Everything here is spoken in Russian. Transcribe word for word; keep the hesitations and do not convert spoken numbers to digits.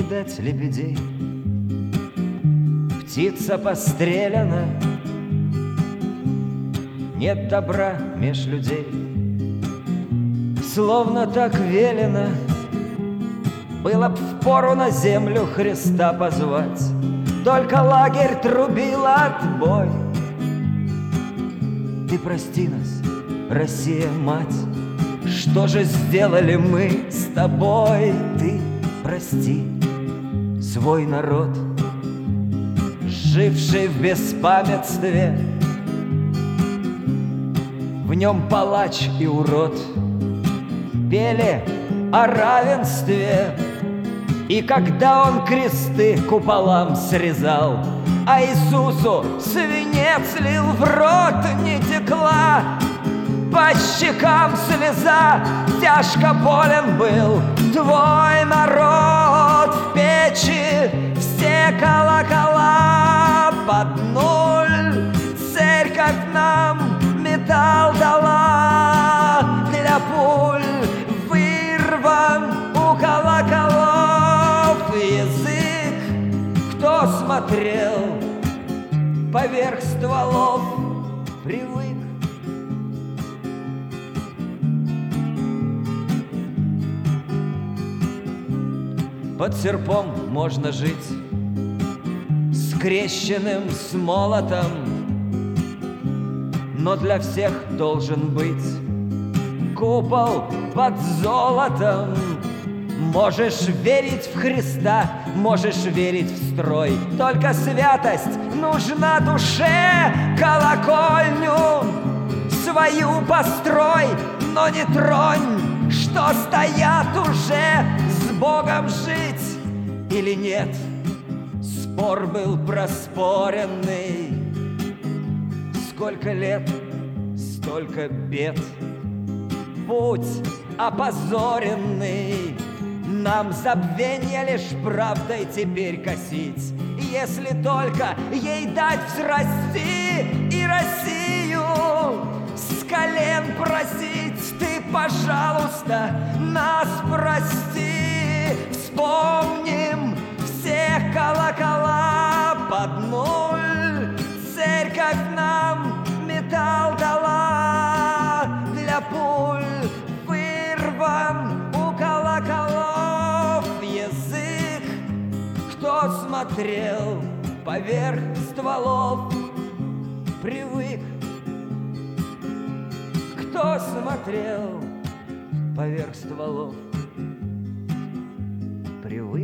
видать лебедей. Птица постреляна, нет добра меж людей. Словно так велено, было б впору на землю Христа позвать, только лагерь трубил отбой. Ты прости нас, Россия, мать, что же сделали мы с тобой? Ты прости свой народ, живший в беспамятстве, в нем палач и урод пели о равенстве. И когда он кресты куполам срезал, а Иисусу свинец лил в рот, не текла по щекам слеза, тяжко болен был твой народ. В печи все колокола под нуль, церковь нам металл дала, для пуль вырван у колоколов язык. Кто смотрел поверх стволов, привык. Под серпом можно жить, скрещенным с молотом, но для всех должен быть купол под золотом. Можешь верить в Христа, можешь верить в строй, только святость нужна душе. Колокольню свою построй, но не тронь, что стоят уже. С Богом жить или нет, спор был проспоренный. Сколько лет, столько бед, путь опозоренный. Нам забвенье лишь правдой теперь косить, если только ей дать взрасти и Россию с колен просить. Ты, пожалуйста, нас прости. Вспомним все колокола под нуль, церковь нам металл дала, для пуль вырван у колоколов язык. Кто смотрел поверх стволов, привык. Кто смотрел поверх стволов, привык.